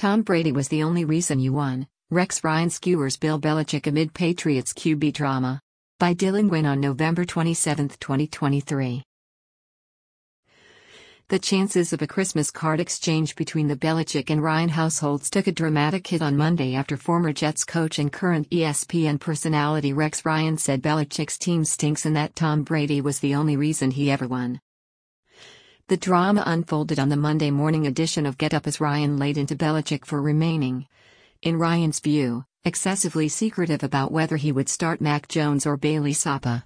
Tom Brady was the only reason you won. Rex Ryan skewers Bill Belichick amid Patriots QB drama. By Dylan Gwynn on November 27, 2023. The chances of a Christmas card exchange between the Belichick and Ryan households took a dramatic hit on Monday after former Jets coach and current ESPN personality Rex Ryan said Belichick's team stinks and that Tom Brady was the only reason he ever won. The drama unfolded on the Monday morning edition of Get Up as Ryan laid into Belichick for remaining, in Ryan's view, excessively secretive about whether he would start Mac Jones or Bailey Zappa.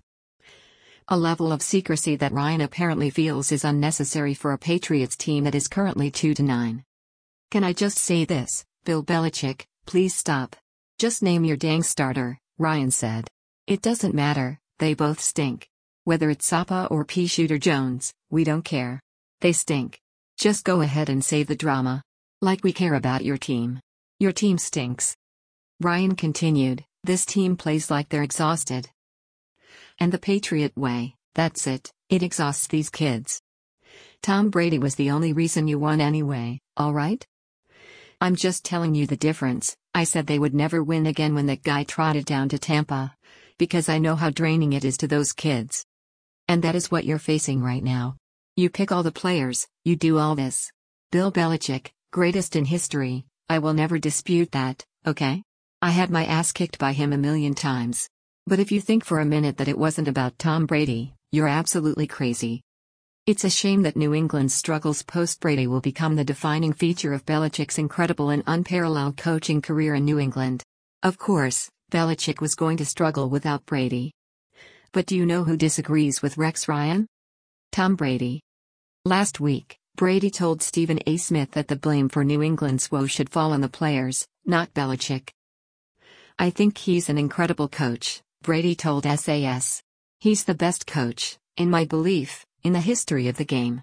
A level of secrecy that Ryan apparently feels is unnecessary for a Patriots team that is currently 2-9. Can I just say this, Bill Belichick, please stop. Just name your dang starter, Ryan said. It doesn't matter, they both stink. Whether it's Zappa or P-Shooter Jones, we don't care. They stink. Just go ahead and save the drama. Like we care about your team. Your team stinks. Ryan continued, this team plays like they're exhausted. And the Patriot way, that's it, it exhausts these kids. Tom Brady was the only reason you won anyway, alright? I'm just telling you the difference. I said they would never win again when that guy trotted down to Tampa. Because I know how draining it is to those kids. And that is what you're facing right now. You pick all the players, you do all this. Bill Belichick, greatest in history, I will never dispute that, okay? I had my ass kicked by him a million times. But if you think for a minute that it wasn't about Tom Brady, you're absolutely crazy. It's a shame that New England's struggles post-Brady will become the defining feature of Belichick's incredible and unparalleled coaching career in New England. Of course, Belichick was going to struggle without Brady. But do you know who disagrees with Rex Ryan? Tom Brady. Last week, Brady told Stephen A. Smith that the blame for New England's woes should fall on the players, not Belichick. I think he's an incredible coach, Brady told SAS. He's the best coach, in my belief, in the history of the game.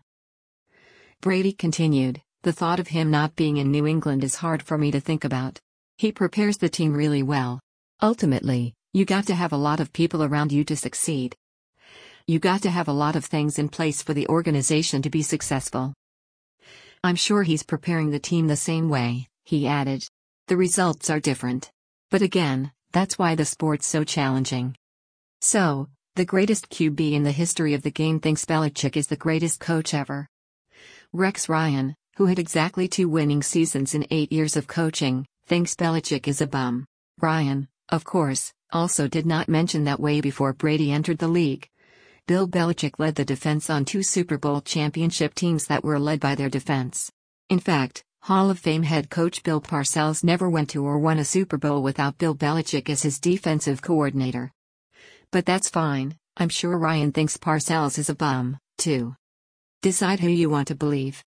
Brady continued, the thought of him not being in New England is hard for me to think about. He prepares the team really well. Ultimately, you got to have a lot of people around you to succeed. You got to have a lot of things in place for the organization to be successful. I'm sure he's preparing the team the same way, he added. The results are different. But again, that's why the sport's so challenging. So, the greatest QB in the history of the game thinks Belichick is the greatest coach ever. Rex Ryan, who had exactly 2 winning seasons in 8 years of coaching, thinks Belichick is a bum. Ryan, of course, also did not mention that way before Brady entered the league. Bill Belichick led the defense on 2 Super Bowl championship teams that were led by their defense. In fact, Hall of Fame head coach Bill Parcells never went to or won a Super Bowl without Bill Belichick as his defensive coordinator. But that's fine, I'm sure Ryan thinks Parcells is a bum, too. Decide who you want to believe.